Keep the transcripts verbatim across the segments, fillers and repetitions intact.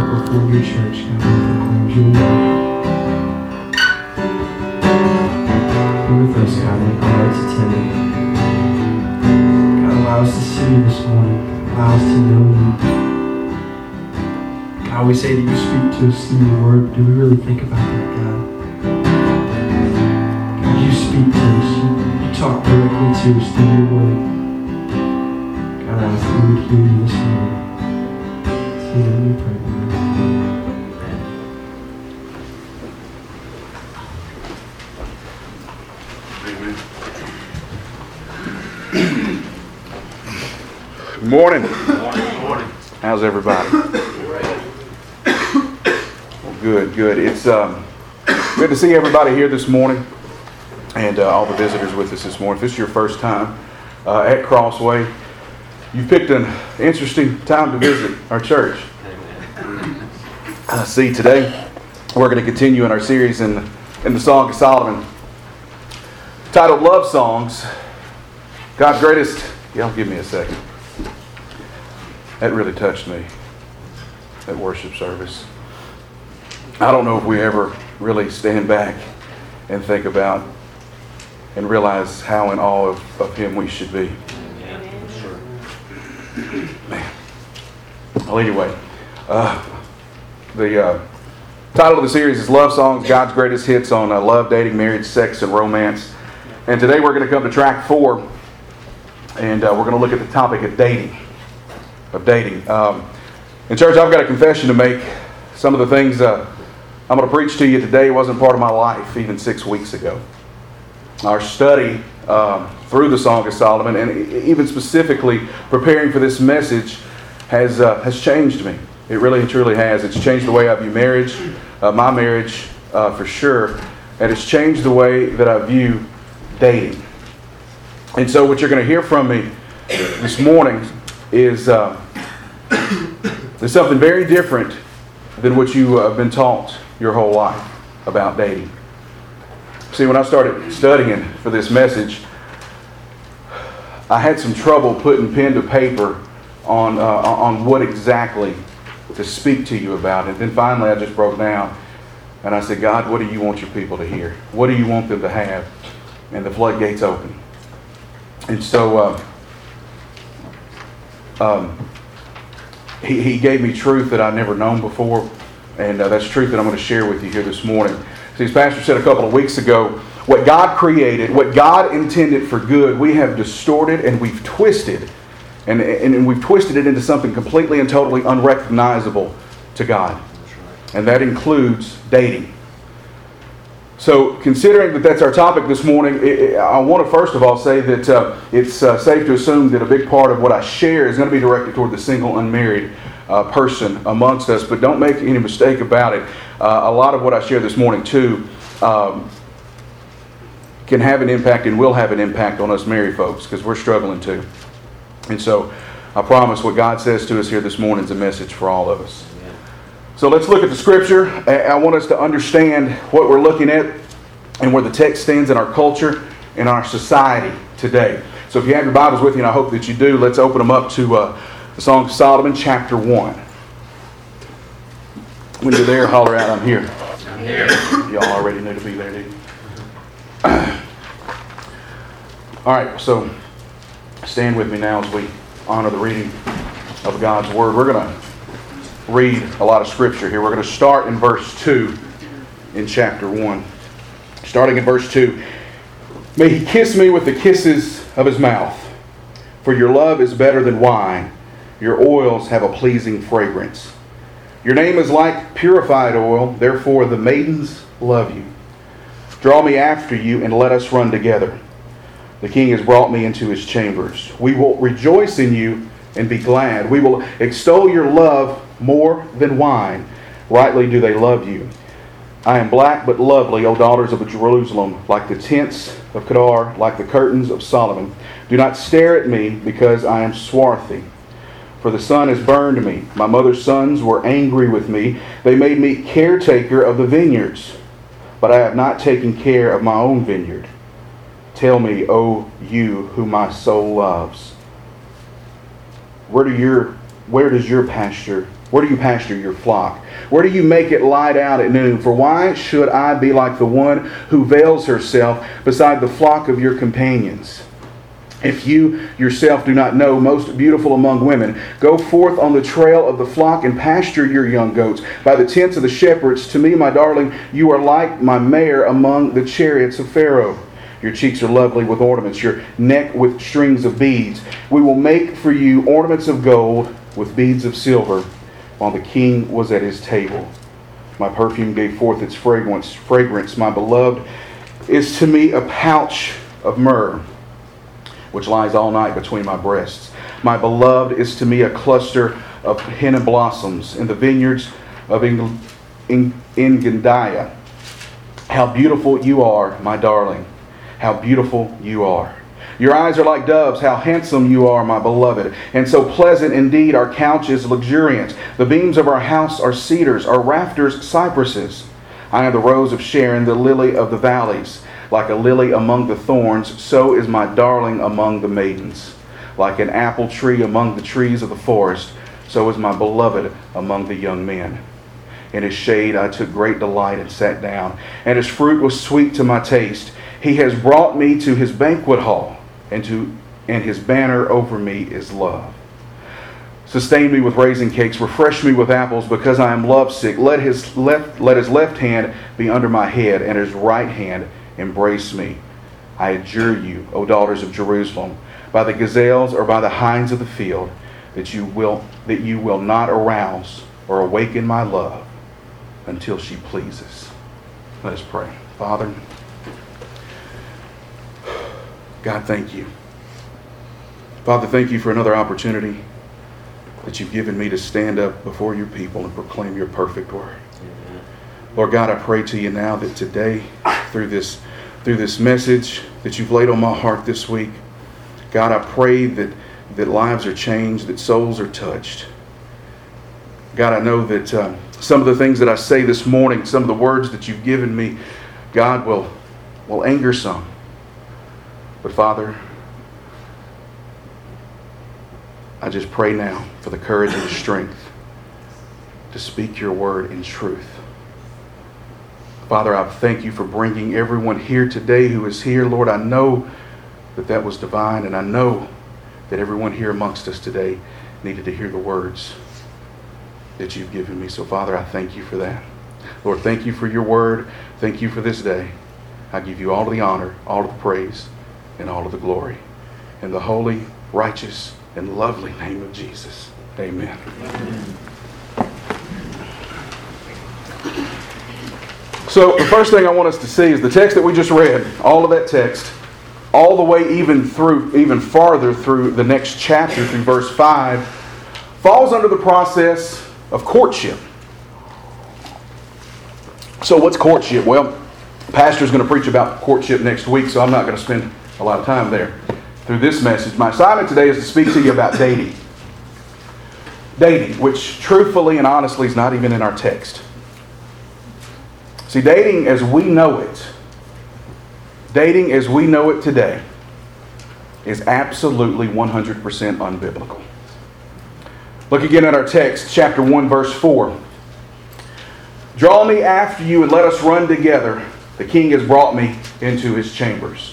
before your church, God, we proclaim your word. Be with us, God, make our hearts attentive. God, allow us to see you this morning. Allow us to know you. God, we say that you speak to us through your word. Do we really think about that, God? God, you speak to us. You, you talk directly to us through your word. God, I ask that we would hear you this morning. It's in your name we pray, Lord. Good morning. Good morning. How's everybody? Well, good, good. It's um, good to see everybody here this morning, and uh, all the visitors with us this morning. If this is your first time uh, at Crossway, you've picked an interesting time to visit our church. Uh, see, today we're going to continue in our series in in the Song of Solomon, titled "Love Songs." God's greatest. Y'all give me a second. That really touched me, that worship service. I don't know if we ever really stand back and think about and realize how in awe of, of Him we should be. Yeah, sure. Man. Well, anyway, uh, the uh, title of the series is Love Songs, God's Greatest Hits on uh, Love, Dating, Marriage, Sex, and Romance. And today we're going to come to track four, and uh, we're going to look at the topic of dating. Of dating. Um, in church, I've got a confession to make. Some of the things uh, I'm going to preach to you today wasn't part of my life even six weeks ago. Our study uh, through the Song of Solomon, and even specifically preparing for this message, has uh, has changed me. It really and truly has. It's changed the way I view marriage, uh, my marriage uh, for sure, and it's changed the way that I view dating. And so what you're going to hear from me this morning is uh, there's something very different than what you have been taught your whole life about dating. See, when I started studying for this message, I had some trouble putting pen to paper on uh, on what exactly to speak to you about. And then finally I just broke down and I said, God, what do you want your people to hear? What do you want them to have? And the floodgates open. And so uh, Um, he, he gave me truth that I'd never known before, and uh, that's truth that I'm going to share with you here this morning. See, as Pastor said a couple of weeks ago, what God created, what God intended for good, we have distorted and we've twisted, and, and, and we've twisted it into something completely and totally unrecognizable to God. And that includes dating. So, considering that that's our topic this morning, it, I want to first of all say that uh, it's uh, safe to assume that a big part of what I share is going to be directed toward the single, unmarried uh, person amongst us. But don't make any mistake about it. Uh, a lot of what I share this morning, too, um, can have an impact and will have an impact on us married folks, because we're struggling too. And so, I promise what God says to us here this morning is a message for all of us. So let's look at the scripture. I want us to understand what we're looking at and where the text stands in our culture, in our society today. So if you have your Bibles with you, and I hope that you do, let's open them up to uh, the Song of Solomon, chapter one. When you're there, holler out, I'm here. I'm here. Y'all already knew to be there, did you? All right, so stand with me now as we honor the reading of God's Word. We're going to read a lot of scripture here. We're going to start in verse two in chapter one. Starting in verse two. May he kiss me with the kisses of his mouth, for your love is better than wine. Your oils have a pleasing fragrance. Your name is like purified oil, therefore the maidens love you. Draw me after you and let us run together. The king has brought me into his chambers. We will rejoice in you and be glad. We will extol your love more than wine. Rightly do they love you. I am black but lovely, O daughters of Jerusalem, like the tents of Kedar, like the curtains of Solomon. Do not stare at me, because I am swarthy. For the sun has burned me. My mother's sons were angry with me. They made me caretaker of the vineyards. But I have not taken care of my own vineyard. Tell me, O you whom my soul loves, where do your where does your pasture Where do you pasture your flock? Where do you make it lie down at noon? For why should I be like the one who veils herself beside the flock of your companions? If you yourself do not know, most beautiful among women, go forth on the trail of the flock and pasture your young goats by the tents of the shepherds. To me, my darling, you are like my mare among the chariots of Pharaoh. Your cheeks are lovely with ornaments, your neck with strings of beads. We will make for you ornaments of gold with beads of silver, while the king was at his table. My perfume gave forth its fragrance. Fragrance, my beloved, is to me a pouch of myrrh, which lies all night between my breasts. My beloved is to me a cluster of henna blossoms in the vineyards of Engaddi. How beautiful you are, my darling. How beautiful you are. Your eyes are like doves. How handsome you are, my beloved. And so pleasant indeed, our couch is luxuriant. The beams of our house are cedars, our rafters cypresses. I am the rose of Sharon, the lily of the valleys. Like a lily among the thorns, so is my darling among the maidens. Like an apple tree among the trees of the forest, so is my beloved among the young men. In his shade I took great delight and sat down, and his fruit was sweet to my taste. He has brought me to his banquet hall, and to and his banner over me is love. Sustain me with raisin cakes, refresh me with apples, because I am lovesick. Let his left let his left hand be under my head, and his right hand embrace me. I adjure you, O daughters of Jerusalem, by the gazelles or by the hinds of the field, that you will that you will not arouse or awaken my love until she pleases. Let us pray. Father, God, thank you. Father, thank you for another opportunity that you've given me to stand up before your people and proclaim your perfect word. Amen. Lord God, I pray to you now that today, through this through this message that you've laid on my heart this week, God, I pray that, that lives are changed, that souls are touched. God, I know that uh, some of the things that I say this morning, some of the words that you've given me, God, will, will anger some. But Father, I just pray now for the courage and the strength to speak your word in truth. Father, I thank you for bringing everyone here today who is here. Lord, I know that that was divine, and I know that everyone here amongst us today needed to hear the words that you've given me. So, Father, I thank you for that. Lord, thank you for your word. Thank you for this day. I give you all of the honor, all of the praise, and all of the glory. In the holy, righteous, and lovely name of Jesus. Amen. Amen. So the first thing I want us to see is the text that we just read, all of that text, all the way even through, even farther through the next chapter, through verse five, falls under the process of courtship. So what's courtship? Well, the pastor's going to preach about courtship next week, so I'm not going to spend a lot of time there through this message. My assignment today is to speak to you about dating. Dating, which truthfully and honestly is not even in our text. See, dating as we know it, dating as we know it today, is absolutely one hundred percent unbiblical. Look again at our text, chapter one, verse four. Draw me after you and let us run together. The king has brought me into his chambers.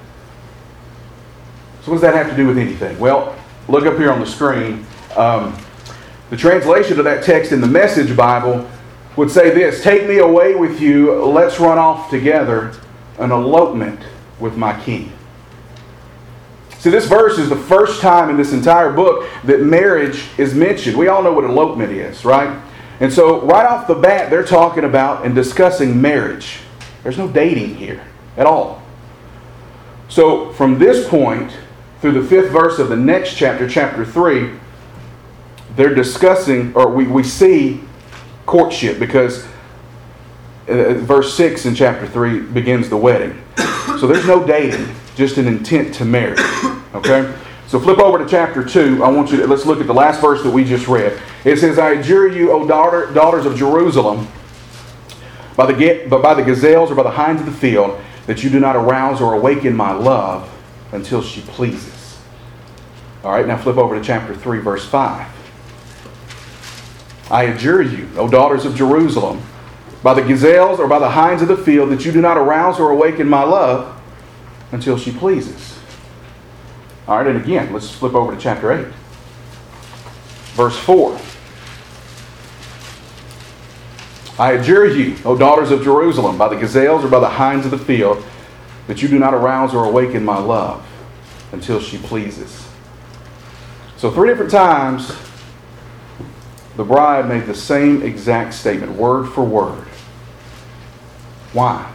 So what does that have to do with anything? Well, look up here on the screen. Um, the translation of that text in the Message Bible would say this: take me away with you, let's run off together, an elopement with my king. See, this verse is the first time in this entire book that marriage is mentioned. We all know what elopement is, right? And so right off the bat, they're talking about and discussing marriage. There's no dating here at all. So from this point through the fifth verse of the next chapter, chapter three, they're discussing, or we, we see courtship, because uh, verse six in chapter three begins the wedding. So there's no dating, just an intent to marry. Okay? So flip over to chapter two. I want you to, let's look at the last verse that we just read. It says, I adjure you, O daughter, daughters of Jerusalem, by the, but by the gazelles or by the hinds of the field, that you do not arouse or awaken my love until she pleases. All right, now flip over to chapter three, verse five. I adjure you, O daughters of Jerusalem, by the gazelles or by the hinds of the field, that you do not arouse or awaken my love until she pleases. All right, and again, let's flip over to chapter eight. Verse four. I adjure you, O daughters of Jerusalem, by the gazelles or by the hinds of the field, that you do not arouse or awaken my love until she pleases. So three different times, the bride made the same exact statement, word for word. Why?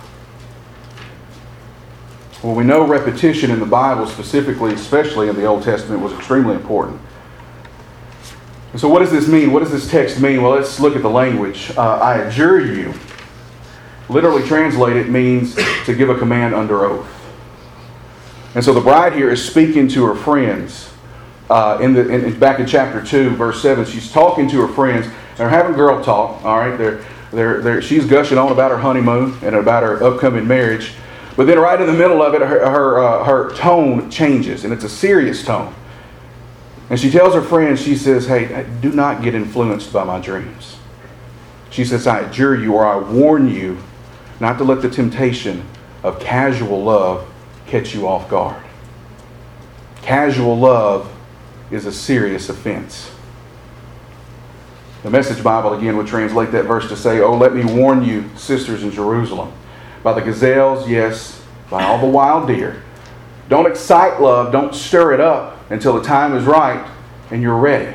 Well, we know repetition in the Bible, specifically, especially in the Old Testament, was extremely important. And so what does this mean? What does this text mean? Well, let's look at the language. Uh, I adjure you, literally translated, means to give a command under oath. And so the bride here is speaking to her friends. Uh, in the in, back in chapter two, verse seven, she's talking to her friends. They're having girl talk. All right, they're they're they're she's gushing on about her honeymoon and about her upcoming marriage. But then, right in the middle of it, her her uh, her tone changes, and it's a serious tone. And she tells her friends, she says, "Hey, do not get influenced by my dreams." She says, "I adjure you, or I warn you, not to let the temptation of casual love catch you off guard." Casual love is a serious offense. The Message Bible again would translate that verse to say, "Oh, let me warn you, sisters in Jerusalem, by the gazelles, yes, by all the wild deer. Don't excite love, don't stir it up until the time is right and you're ready."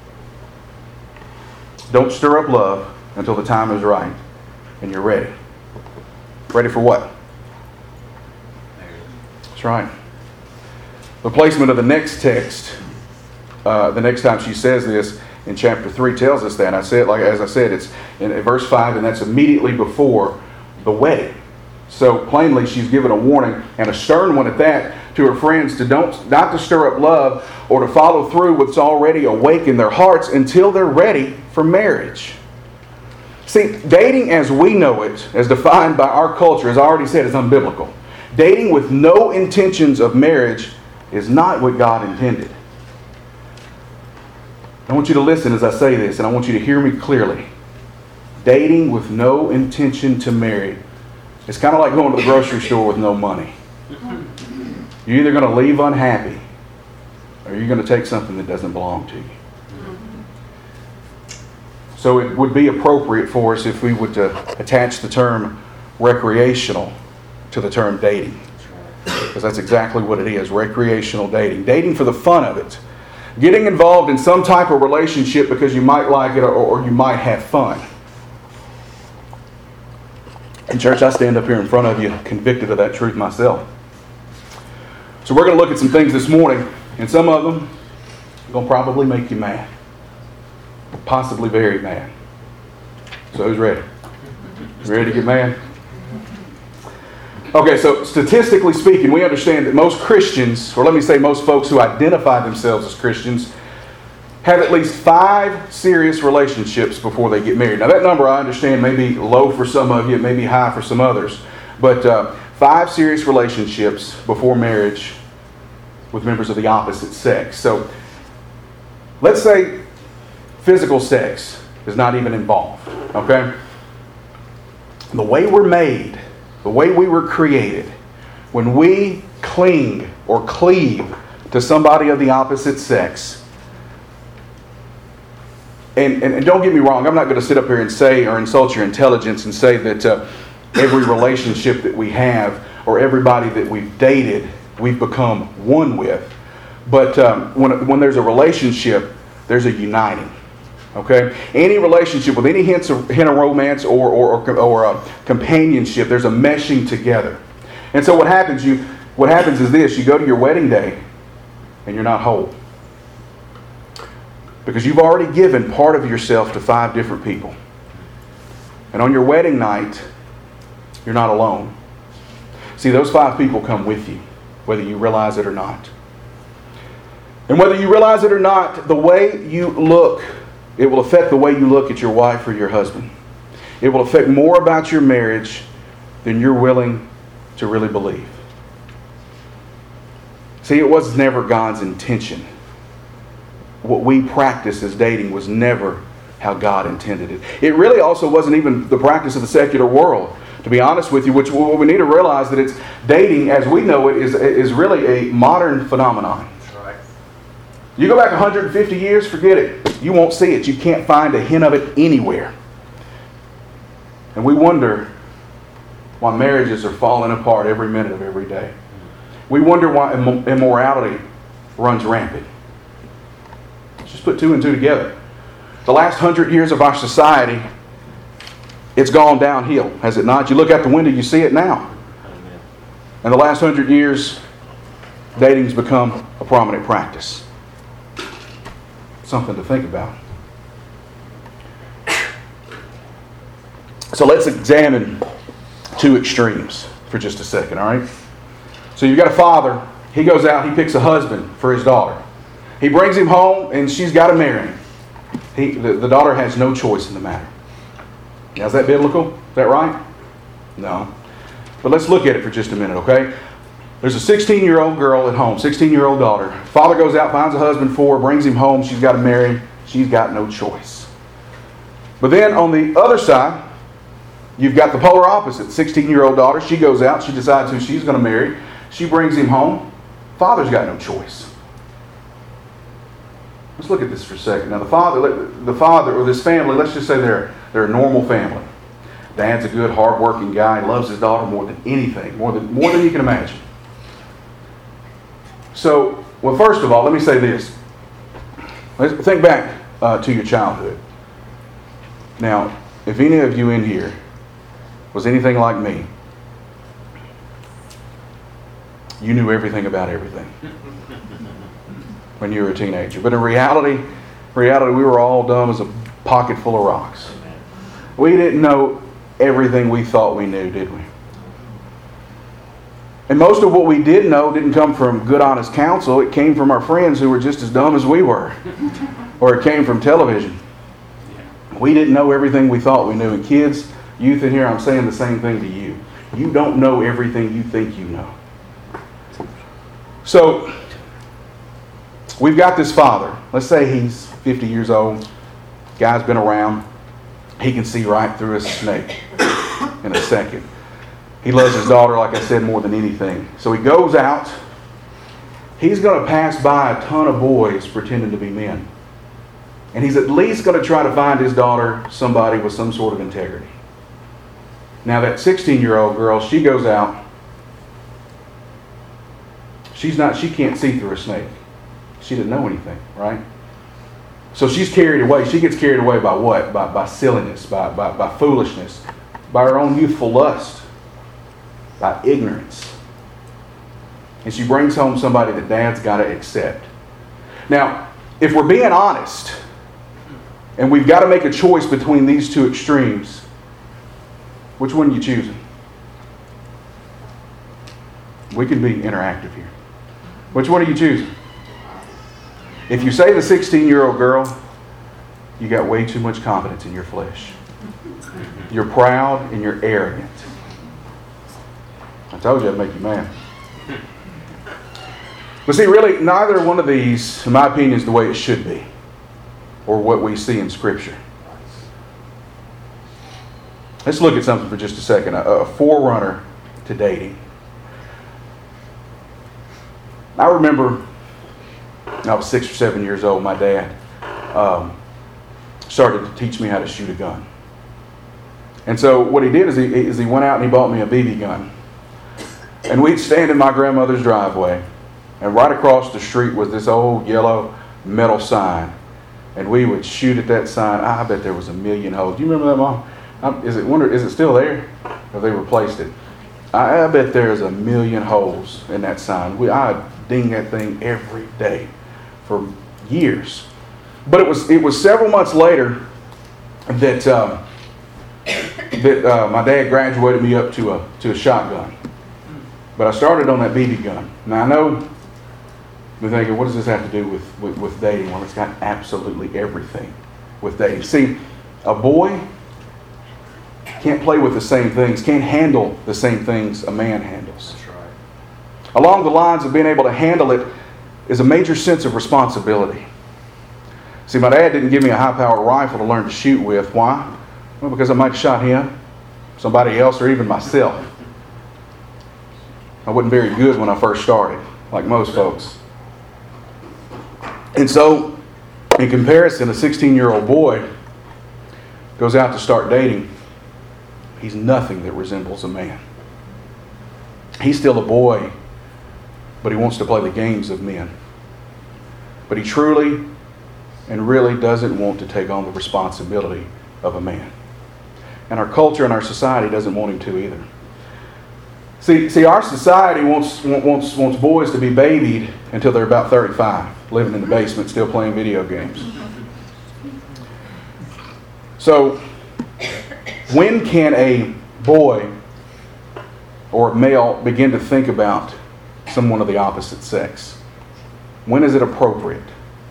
Don't stir up love until the time is right and you're ready. Ready for what? That's right. The placement of the next text, uh, the next time she says this in chapter three, tells us that. I said, like as I said, it's in verse five, and that's immediately before the wedding. So plainly, she's given a warning, and a stern one at that, to her friends to don't not to stir up love or to follow through what's already awakened their hearts until they're ready for marriage. See, dating as we know it, as defined by our culture, as I already said, is unbiblical. Dating with no intentions of marriage is not what God intended. I want you to listen as I say this, and I want you to hear me clearly. Dating with no intention to marry, it's kind of like going to the grocery store with no money. You're either going to leave unhappy, or you're going to take something that doesn't belong to you. So it would be appropriate for us if we would uh, attach the term recreational to the term dating. Because that's exactly what it is, recreational dating. Dating for the fun of it. Getting involved in some type of relationship because you might like it or, or you might have fun. In church, I stand up here in front of you convicted of that truth myself. So we're going to look at some things this morning, and some of them are going to probably make you mad. Possibly very mad. So who's ready? Ready to get mad? Okay, so statistically speaking, we understand that most Christians, or let me say most folks who identify themselves as Christians, have at least five serious relationships before they get married. Now that number I understand may be low for some of you, it may be high for some others, but uh, five serious relationships before marriage with members of the opposite sex. So let's say physical sex is not even involved, okay? The way we're made, the way we were created, when we cling or cleave to somebody of the opposite sex, and, and, and don't get me wrong, I'm not going to sit up here and say or insult your intelligence and say that uh, every relationship that we have or everybody that we've dated, we've become one with. But um, when, when there's a relationship, there's a uniting. Okay? Any relationship with any hints of, hint of romance or, or, or, or uh, companionship, there's a meshing together. And so what happens, you, what happens is this, you go to your wedding day and you're not whole. Because you've already given part of yourself to five different people. And on your wedding night, you're not alone. See, those five people come with you, whether you realize it or not. And whether you realize it or not, the way you look, it will affect the way you look at your wife or your husband. It will affect more about your marriage than you're willing to really believe. See, it was never God's intention. What we practice as dating was never how God intended it. It really also wasn't even the practice of the secular world, to be honest with you, which what we need to realize that it's dating as we know it is, is really a modern phenomenon. Right. You go back one hundred fifty years, forget it. You won't see it. You can't find a hint of it anywhere. And we wonder why marriages are falling apart every minute of every day. We wonder why imm- immorality runs rampant. Let's just put two and two together. The last hundred years of our society, it's gone downhill, has it not? You look out the window, you see it now. Amen. And the last hundred years, dating's become a prominent practice. Something to think about. So let's examine two extremes for just a second, all right? So you've got a father. He goes out, he picks a husband for his daughter. He brings him home, and she's got to marry him. He, the, the daughter has no choice in the matter. Now, is that biblical? Is that right? No. But let's look at it for just a minute, okay? There's a sixteen-year-old girl at home, sixteen-year-old daughter. Father goes out, finds a husband for her, brings him home. She's got to marry him. She's got no choice. But then on the other side, you've got the polar opposite. sixteen-year-old daughter, she goes out, she decides who she's going to marry. She brings him home. Father's got no choice. Let's look at this for a second. Now, the father, the father or this family, let's just say they're, they're a normal family. Dad's a good, hard-working guy. He loves his daughter more than anything, more than, more than you can imagine. So, well, first of all, let me say this. Let's think back uh, to your childhood. Now, if any of you in here was anything like me, you knew everything about everything when you were a teenager. But in reality, reality, we were all dumb as a pocket full of rocks. We didn't know everything we thought we knew, did we? And most of what we did know didn't come from good, honest counsel. It came from our friends who were just as dumb as we were. Or it came from television. We didn't know everything we thought we knew. And kids, youth in here, I'm saying the same thing to you. You don't know everything you think you know. So, we've got this father. Let's say he's fifty years old. Guy's been around. He can see right through a snake in a second. He loves his daughter, like I said, more than anything. So he goes out. He's going to pass by a ton of boys pretending to be men. And he's at least going to try to find his daughter somebody with some sort of integrity. Now that sixteen-year-old girl, she goes out. She's not, she can't see through a snake. She didn't know anything, right? So she's carried away. She gets carried away by what? By, by silliness, by, by, by foolishness, by her own youthful lust, by ignorance. And she brings home somebody that dad's got to accept. Now, if we're being honest, and we've got to make a choice between these two extremes, which one are you choosing? We can be interactive here. Which one are you choosing? If you say the sixteen-year-old girl, you got way too much confidence in your flesh. You're proud and you're arrogant. I told you I'd make you mad. But see, really, neither one of these, in my opinion, is the way it should be, or what we see in Scripture. Let's look at something for just a second. A, a forerunner to dating. I remember when I was six or seven years old, my dad um, started to teach me how to shoot a gun. And so what he did is he, is he went out and he bought me a B B gun. And we'd stand in my grandmother's driveway, and right across the street was this old yellow metal sign. And we would shoot at that sign. I bet there was a million holes. Do you remember that, Mom? I'm, is it wonder is it still there? Or they replaced it? I, I bet there's a million holes in that sign. We I ding that thing every day for years. But it was it was several months later that uh, that uh, my dad graduated me up to a to a shotgun. But I started on that B B gun. Now I know you're thinking, what does this have to do with, with, with dating? Well, it's got absolutely everything with dating. See, a boy can't play with the same things, can't handle the same things a man handles. That's right. Along the lines of being able to handle it is a major sense of responsibility. See, my dad didn't give me a high-powered rifle to learn to shoot with. Why? Well, because I might have shot him, somebody else, or even myself. I wasn't very good when I first started, like most folks. And so, in comparison, a sixteen-year-old boy goes out to start dating. He's nothing that resembles a man. He's still a boy, but he wants to play the games of men. But he truly and really doesn't want to take on the responsibility of a man. And our culture and our society doesn't want him to either. See, see, our society wants, wants, wants boys to be babied until they're about thirty-five, living in the basement, still playing video games. So, when can a boy or a male begin to think about someone of the opposite sex? When is it appropriate?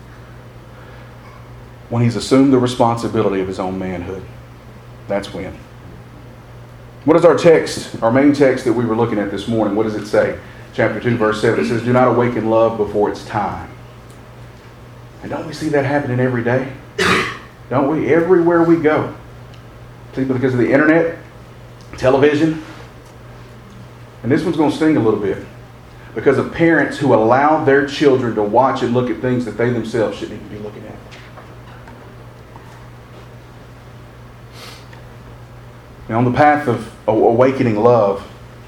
When he's assumed the responsibility of his own manhood. That's when. What is our text, our main text that we were looking at this morning? What does it say? Chapter two, verse seven. It says, do not awaken love before it's time. And don't we see that happening every day? Don't we? Everywhere we go. See, because of the internet, television. And this one's going to sting a little bit. Because of parents who allow their children to watch and look at things that they themselves shouldn't even be looking at. Now, on the path of awakening love,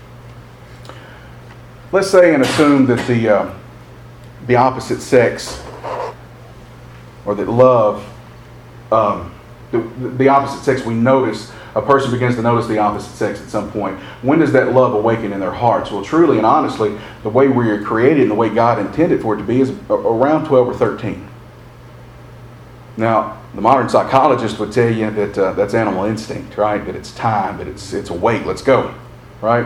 let's say and assume that the uh, the opposite sex, or that love, um, the, the opposite sex, we notice, a person begins to notice the opposite sex at some point. When does that love awaken in their hearts? Well, truly and honestly, the way we are created and the way God intended for it to be is around twelve or thirteen. Now, the modern psychologist would tell you that uh, that's animal instinct, right? That it's time, that it's it's awake, let's go, right?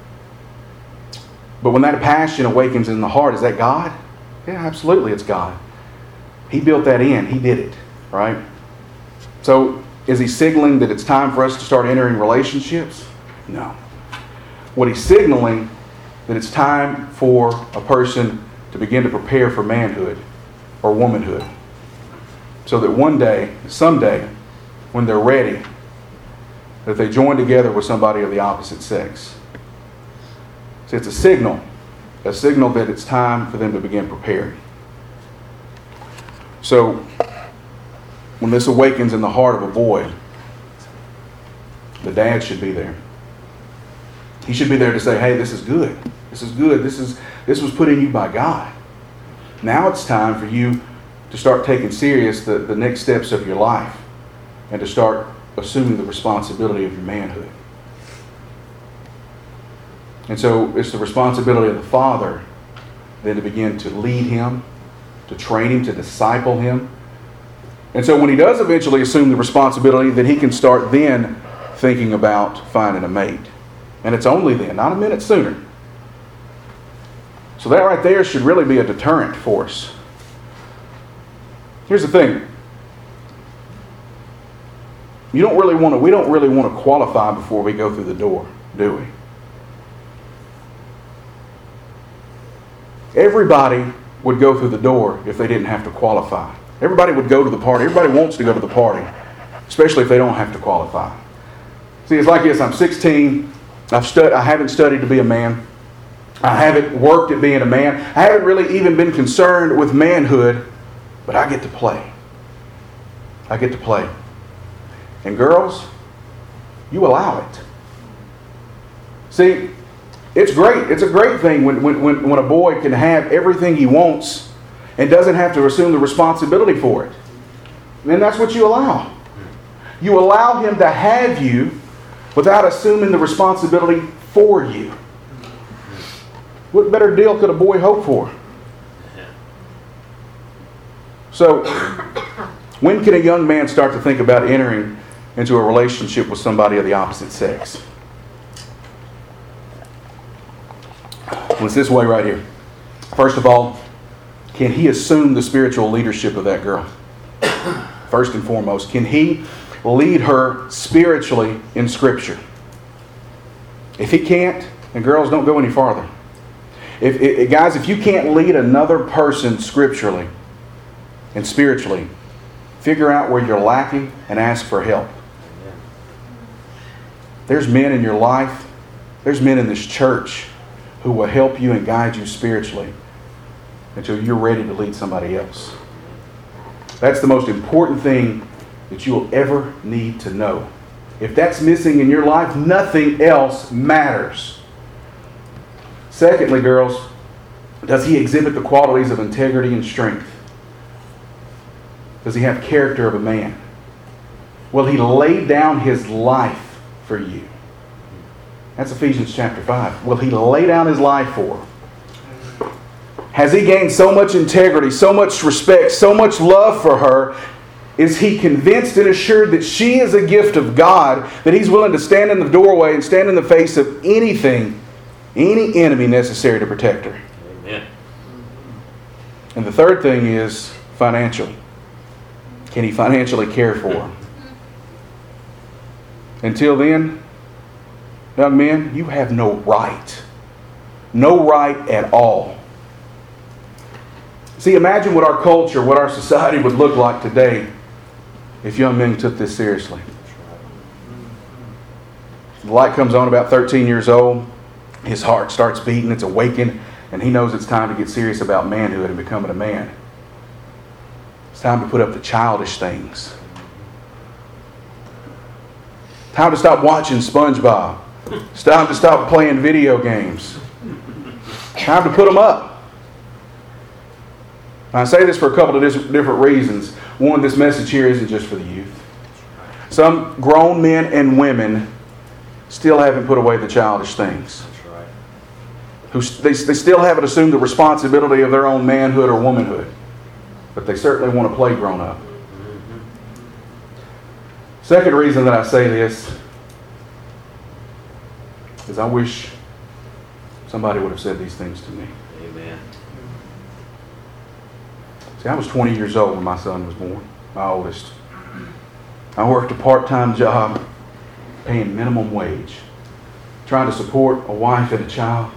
But when that passion awakens in the heart, is that God? Yeah, absolutely, it's God. He built that in. He did it, right? So, is he signaling that it's time for us to start entering relationships? No. What he's signaling, that it's time for a person to begin to prepare for manhood or womanhood. So that one day, someday, when they're ready, that they join together with somebody of the opposite sex. See, it's a signal, a signal that it's time for them to begin preparing. So, when this awakens in the heart of a boy, the dad should be there. He should be there to say, hey, this is good. This is good. This is this was put in you by God. Now it's time for you to start taking serious the, the next steps of your life and to start assuming the responsibility of your manhood. And so it's the responsibility of the father then to begin to lead him, to train him, to disciple him. And so when he does eventually assume the responsibility, then he can start then thinking about finding a mate. And it's only then, not a minute sooner. So that right there should really be a deterrent for us. Here's the thing. You don't really want to, we don't really want to qualify before we go through the door, do we? Everybody would go through the door if they didn't have to qualify. Everybody would go to the party. Everybody wants to go to the party, especially if they don't have to qualify. See, it's like this. I'm sixteen. I've stud- I haven't studied to be a man. I haven't worked at being a man. I haven't really even been concerned with manhood, but I get to play. I get to play. And girls, you allow it. See, it's great. It's a great thing when, when, when, when a boy can have everything he wants and doesn't have to assume the responsibility for it. And that's what you allow. You allow him to have you without assuming the responsibility for you. What better deal could a boy hope for? So, when can a young man start to think about entering into a relationship with somebody of the opposite sex? Well, it's this way right here. First of all, can he assume the spiritual leadership of that girl? First and foremost, can he lead her spiritually in Scripture? If he can't, then girls, don't go any farther. If, if guys, if you can't lead another person scripturally and spiritually, Figure out where you're lacking and ask for help. There's men in your life, there's men in this church who will help you and guide you spiritually until you're ready to lead somebody else. That's the most important thing that you will ever need to know. If that's missing in your life, nothing else matters. Secondly, girls, does he exhibit the qualities of integrity and strength? Does he have character of a man? Will he lay down his life for you? That's Ephesians chapter five. Will he lay down his life for her? Has he gained so much integrity, so much respect, so much love for her? Is he convinced and assured that she is a gift of God, that he's willing to stand in the doorway and stand in the face of anything, any enemy necessary to protect her? Amen. And the third thing is financial. Can he financially care for her? Until then, young men, you have no right. No right at all. See, imagine what our culture, what our society would look like today if young men took this seriously. The light comes on about thirteen years old. His heart starts beating. It's awakened. And he knows it's time to get serious about manhood and becoming a man. It's time to put up the childish things. Time to stop watching SpongeBob. It's time to stop playing video games. Time to put them up. I say this for a couple of different reasons. One, this message here isn't just for the youth. Some grown men and women still haven't put away the childish things. Who they, they still haven't assumed the responsibility of their own manhood or womanhood. But they certainly want to play grown up. Second reason that I say this is I wish somebody would have said these things to me. Amen. See, I was twenty years old when my son was born, my oldest. I worked a part-time job, paying minimum wage, trying to support a wife and a child.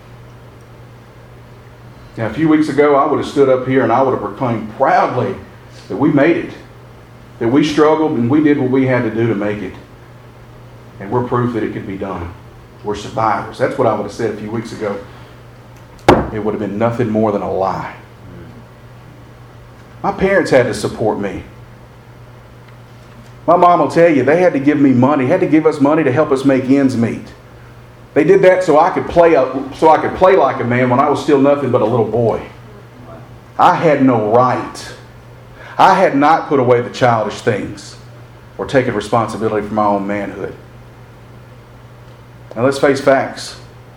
Now, a few weeks ago, I would have stood up here and I would have proclaimed proudly that we made it, that we struggled and we did what we had to do to make it. And we're proof that it could be done. We're survivors. That's what I would have said a few weeks ago. It would have been nothing more than a lie. My parents had to support me. My mom will tell you, they had to give me money, had to give us money to help us make ends meet. They did that so I could play a, so I could play like a man when I was still nothing but a little boy. I had no right. I had not put away the childish things or taken responsibility for my own manhood. Now let's face facts.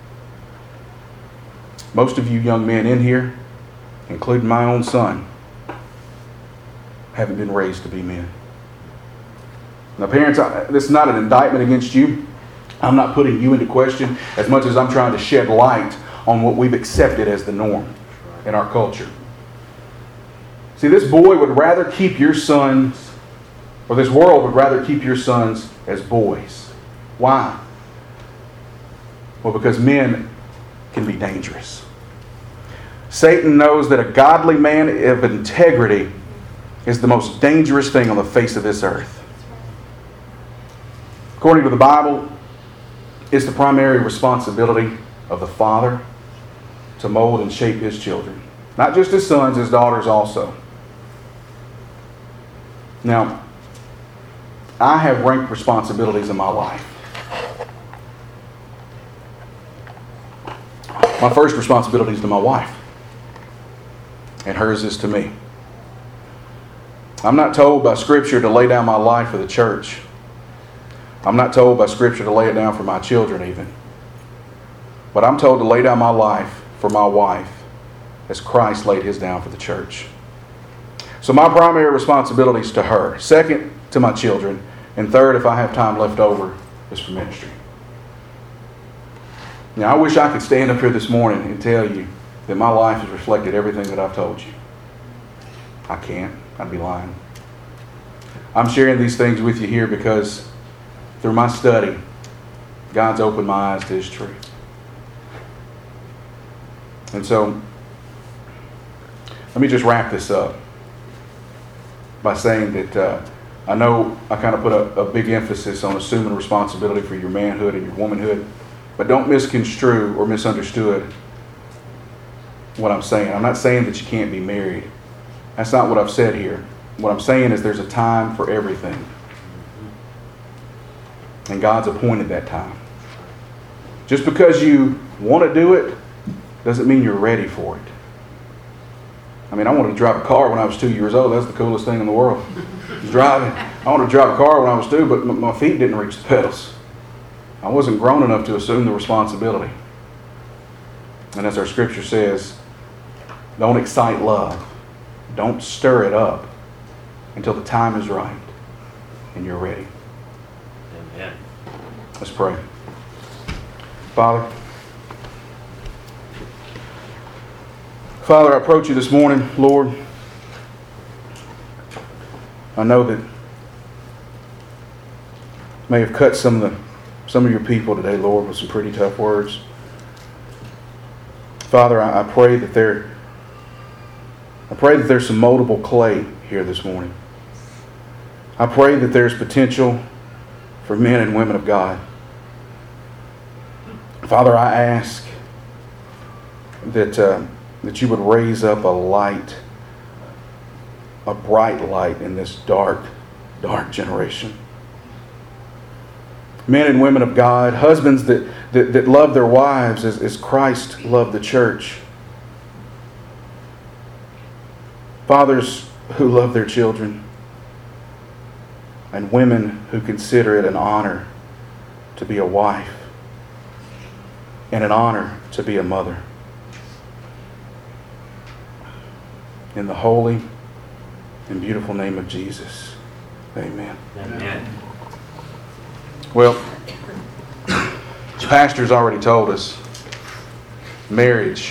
Most of you young men in here, including my own son, haven't been raised to be men. Now parents, I, this is not an indictment against you. I'm not putting you into question as much as I'm trying to shed light on what we've accepted as the norm in our culture. See, this boy would rather keep your sons, or this world would rather keep your sons as boys. Why? Well, because men can be dangerous. Satan knows that a godly man of integrity is the most dangerous thing on the face of this earth. According to the Bible, it's the primary responsibility of the father to mold and shape his children. Not just his sons, his daughters also. Now, I have ranked responsibilities in my life. My first responsibility is to my wife, and hers is to me. I'm not told by Scripture to lay down my life for the church. I'm not told by Scripture to lay it down for my children even. But I'm told to lay down my life for my wife as Christ laid his down for the church. So my primary responsibility is to her. Second, to my children. And third, if I have time left over, is for ministry. Now, I wish I could stand up here this morning and tell you that my life has reflected everything that I've told you. I can't. I'd be lying. I'm sharing these things with you here because through my study, God's opened my eyes to his truth. And so, let me just wrap this up by saying that uh, I know I kind of put a, a big emphasis on assuming responsibility for your manhood and your womanhood, but don't misconstrue or misunderstood what I'm saying. I'm not saying that you can't be married. That's not what I've said here. What I'm saying is there's a time for everything. And God's appointed that time. Just because you want to do it doesn't mean you're ready for it. I mean, I wanted to drive a car when I was two years old. That's the coolest thing in the world. Driving. I wanted to drive a car when I was two, but my feet didn't reach the pedals. I wasn't grown enough to assume the responsibility. And as our scripture says, don't excite love. Don't stir it up until the time is right and you're ready. Amen. Let's pray. Father, Father, I approach you this morning, Lord. I know that may have cut some of the some of your people today, Lord, with some pretty tough words. Father, I, I pray that there I pray that there's some moldable clay here this morning. I pray that there's potential for men and women of God. Father, I ask that uh, that you would raise up a light, a bright light in this dark, dark generation. Men and women of God, husbands that, that, that love their wives as, as Christ loved the church. Fathers who love their children. And women who consider it an honor to be a wife and an honor to be a mother. In the holy and beautiful name of Jesus, amen. Amen. Well, the pastor's already told us marriage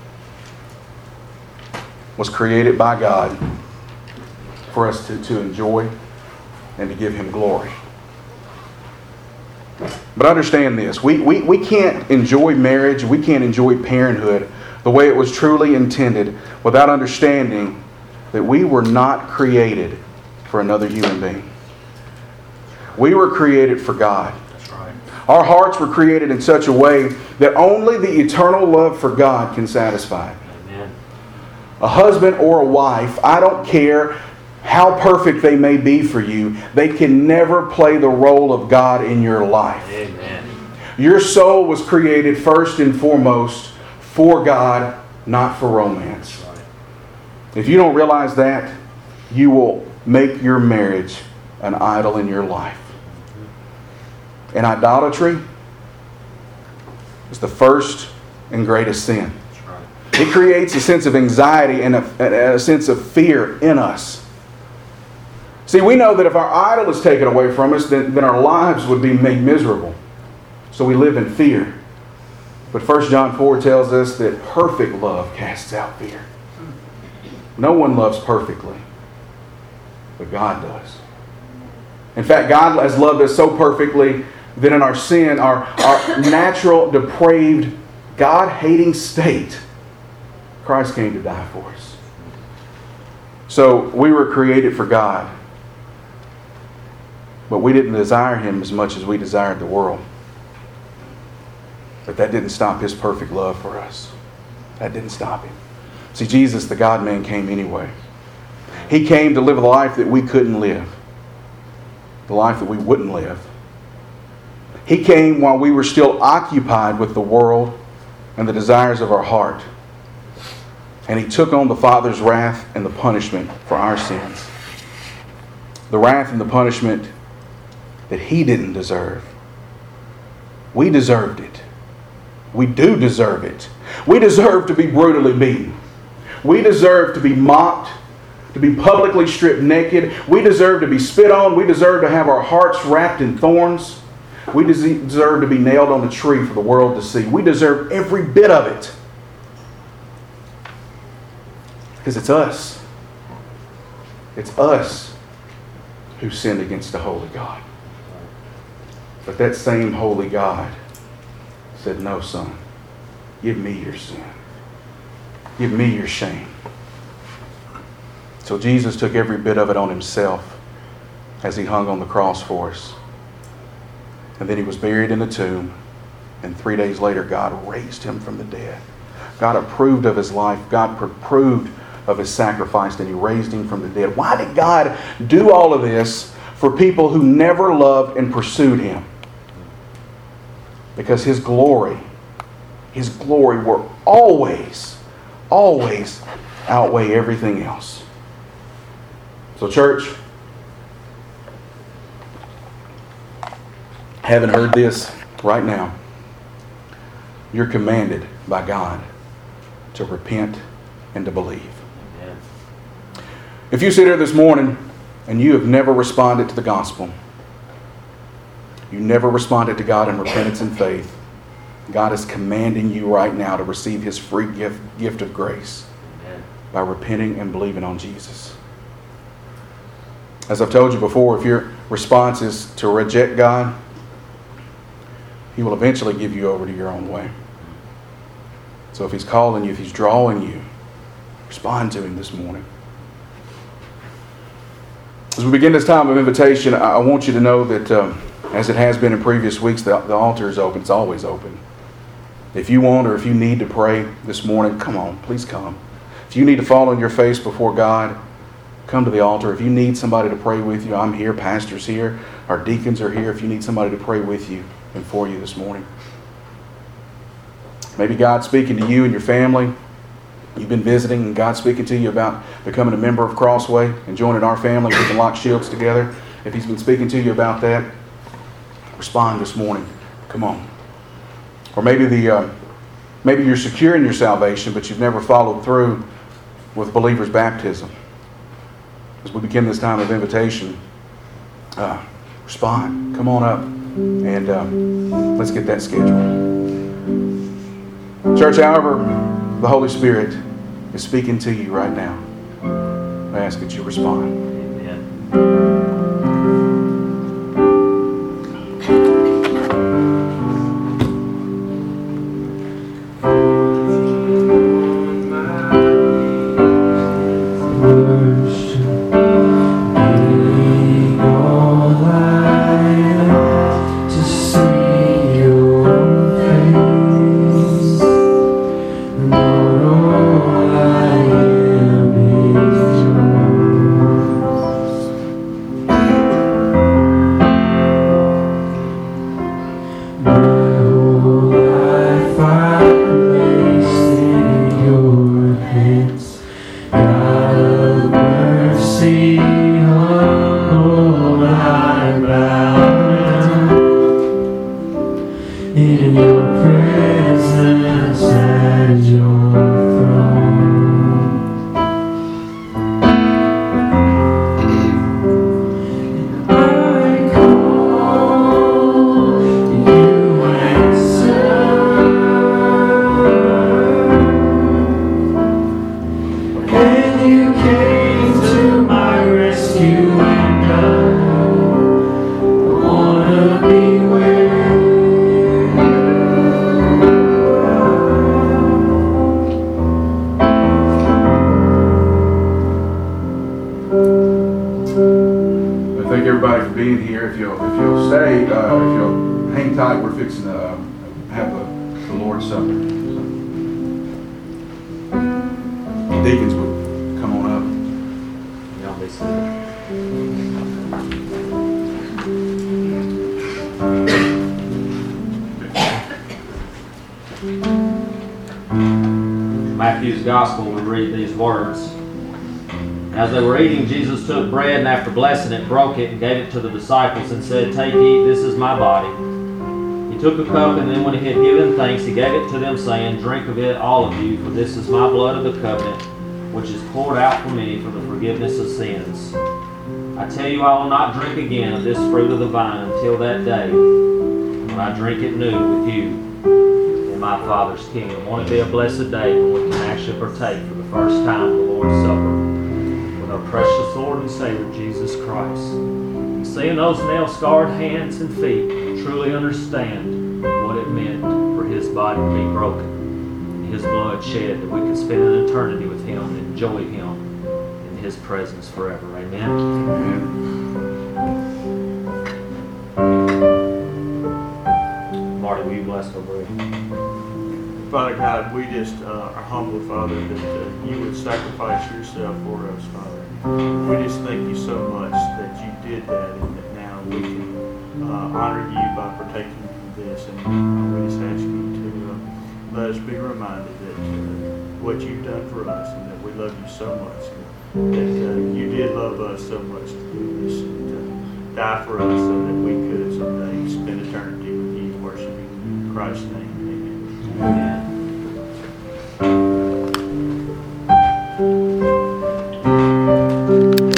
was created by God for us to, to enjoy and to give Him glory. But understand this, we, we, we can't enjoy marriage, we can't enjoy parenthood the way it was truly intended without understanding that we were not created for another human being. We were created for God. That's right. Our hearts were created in such a way that only the eternal love for God can satisfy. Amen. A husband or a wife, I don't care how perfect they may be for you, they can never play the role of God in your life. Amen. Your soul was created first and foremost for God, not for romance. That's right. If you don't realize that, you will make your marriage an idol in your life. And idolatry is the first and greatest sin. That's right. It creates a sense of anxiety and a, a sense of fear in us. See, we know that if our idol is taken away from us, then, then our lives would be made miserable. So we live in fear. But First John four tells us that perfect love casts out fear. No one loves perfectly, but God does. In fact, God has loved us so perfectly that in our sin, our, our natural, depraved, God-hating state, Christ came to die for us. So we were created for God, but we didn't desire Him as much as we desired the world. But that didn't stop His perfect love for us. That didn't stop Him. See, Jesus, the God-man, came anyway. He came to live a life that we couldn't live. The life that we wouldn't live. He came while we were still occupied with the world and the desires of our heart. And He took on the Father's wrath and the punishment for our sins. The wrath and the punishment that He didn't deserve. We deserved it. We do deserve it. We deserve to be brutally beaten. We deserve to be mocked, to be publicly stripped naked. We deserve to be spit on. We deserve to have our hearts wrapped in thorns. We deserve to be nailed on a tree for the world to see. We deserve every bit of it. Because it's us. It's us who sinned against the holy God. But that same holy God said, no, son, give me your sin. Give me your shame. So Jesus took every bit of it on himself as he hung on the cross for us. And then he was buried in a tomb. And three days later, God raised him from the dead. God approved of his life. God approved of his sacrifice, and he raised him from the dead. Why did God do all of this for people who never loved and pursued him? Because his glory, his glory will always, always outweigh everything else. So church, having heard this right now, you're commanded by God to repent and to believe. Amen. If you sit here this morning and you have never responded to the gospel, you never responded to God in repentance and faith, God is commanding you right now to receive his free gift, gift of grace Amen. by repenting and believing on Jesus. As I've told you before, if your response is to reject God, he will eventually give you over to your own way. So if he's calling you, if he's drawing you, respond to him this morning. As we begin this time of invitation, I want you to know that um, as it has been in previous weeks, the, the altar is open. It's always open. If you want or if you need to pray this morning, come on, please come. If you need to fall on your face before God, come to the altar. If you need somebody to pray with you, I'm here, pastors here, our deacons are here. If you need somebody to pray with you and for you this morning. Maybe God's speaking to you and your family. You've been visiting and God's speaking to you about becoming a member of Crossway and joining our family. We can lock shields together. If he's been speaking to you about that, respond this morning. Come on. Or maybe the uh, maybe you're secure in your salvation, but you've never followed through with believer's baptism. As we begin this time of invitation, uh, respond. Come on up and um, let's get that scheduled. Church, however, the Holy Spirit is speaking to you right now. I ask that you respond. Amen. Matthew's Gospel, we read these words. As they were eating, Jesus took bread and after blessing it, broke it and gave it to the disciples and said, "Take, eat, this is my body." He took a cup and then when he had given thanks, he gave it to them, saying, "Drink of it, all of you, for this is my blood of the covenant, which is poured out for many for the forgiveness of sins. I tell you, I will not drink again of this fruit of the vine until that day when I drink it new with you in my Father's kingdom." Won't it be a blessed day when we can actually partake for the first time of the Lord's Supper with our precious Lord and Savior, Jesus Christ. And seeing those nail-scarred hands and feet, truly understand what it meant for His body to be broken, His blood shed, that we could spend an eternity with Him and enjoy Him in His presence forever. Amen. Amen. Marty, will you bless our prayer? Father God, we just uh, are humbled, Father, that uh, you would sacrifice yourself for us, Father. We just thank you so much that you did that and that now we can uh, honor you by partaking of this. And uh, we just ask you to uh, let us be reminded that uh, what you've done for us and that we love you so much. And that uh, you did love us so much to do this and to die for us so that we could someday